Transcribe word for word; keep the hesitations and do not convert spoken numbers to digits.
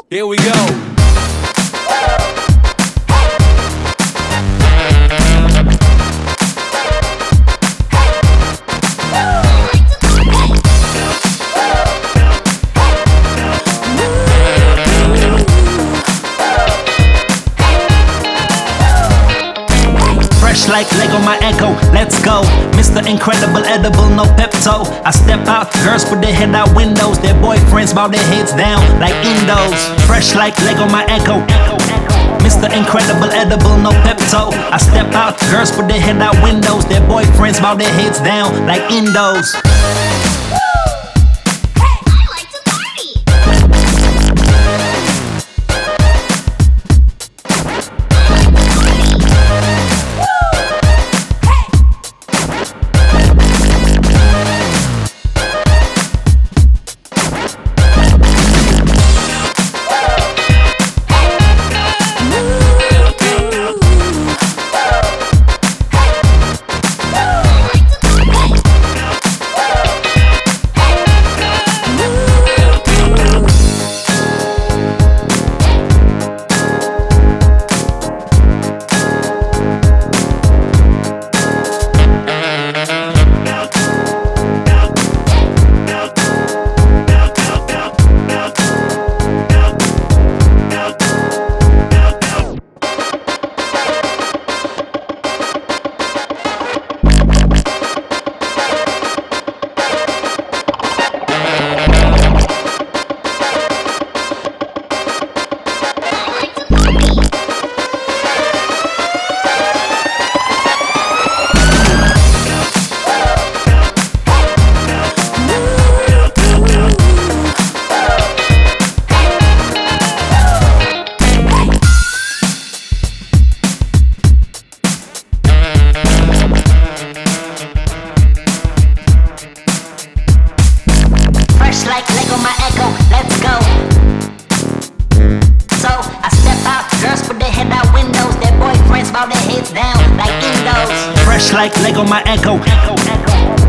Here we go. Fresh like Lego, my echo, let's go. Mister Incredible, edible, no Pepto. I step out, girls put their head out windows. Their boyfriends bow their heads down like Indos. Fresh like Lego, my echo. Mister Incredible, edible, no Pepto. I step out, girls put their head out windows. Their boyfriends bow their heads down like Indos. Like Lego, my echo, let's go. So I step out, girls put their head out windows. Their boyfriends bow their heads down like Indos. Fresh like Lego, my echo, echo, echo.